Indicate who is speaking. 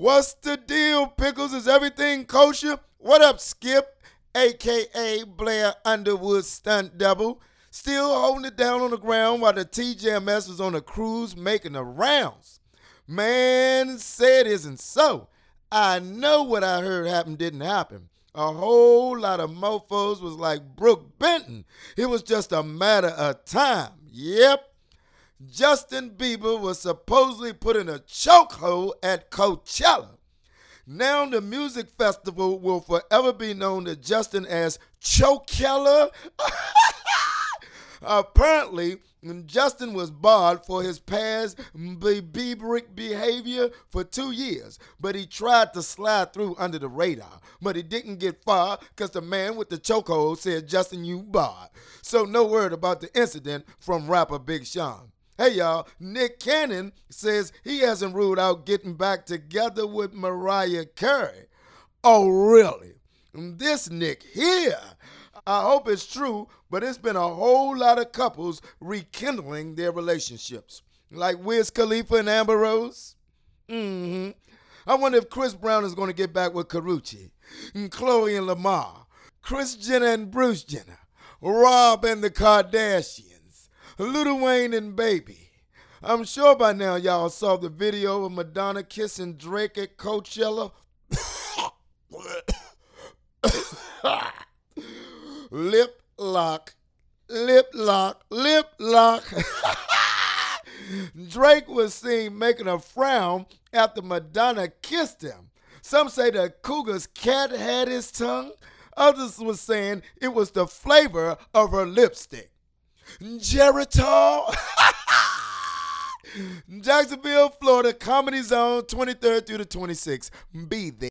Speaker 1: What's the deal, Pickles? Is everything kosher? What up, Skip, a.k.a. Blair Underwood stunt double? Still holding it down on the ground while the TJMS was on a cruise making the rounds. Man, say it isn't so. I know what I heard happened didn't happen. A whole lot of mofos was like Brooke Benton. It was just a matter of time. Yep. Justin Bieber was supposedly put in a chokehold at Coachella. Now the music festival will forever be known to Justin as Chokella. Apparently, Justin was barred for his past Bieberic behavior for 2 years, but he tried to slide through under the radar. But he didn't get far because the man with the chokehold said, "Justin, you barred." So no word about the incident from rapper Big Sean. Hey y'all, Nick Cannon says he hasn't ruled out getting back together with Mariah Carey. Oh really? This Nick here. I hope it's true, but it's been a whole lot of couples rekindling their relationships. Like Wiz Khalifa and Amber Rose. I wonder if Chris Brown is going to get back with Karrueche, and Chloe and Lamar, Kris Jenner and Bruce Jenner, Rob and the Kardashians, Lil Wayne and Baby. I'm sure by now y'all saw the video of Madonna kissing Drake at Coachella. Lip lock, lip lock, lip lock. Drake was seen making a frown after Madonna kissed him. Some say the cougar's cat had his tongue. Others were saying it was the flavor of her lipstick. Geritol. Jacksonville, Florida, Comedy Zone, 23rd through the 26th. Be there.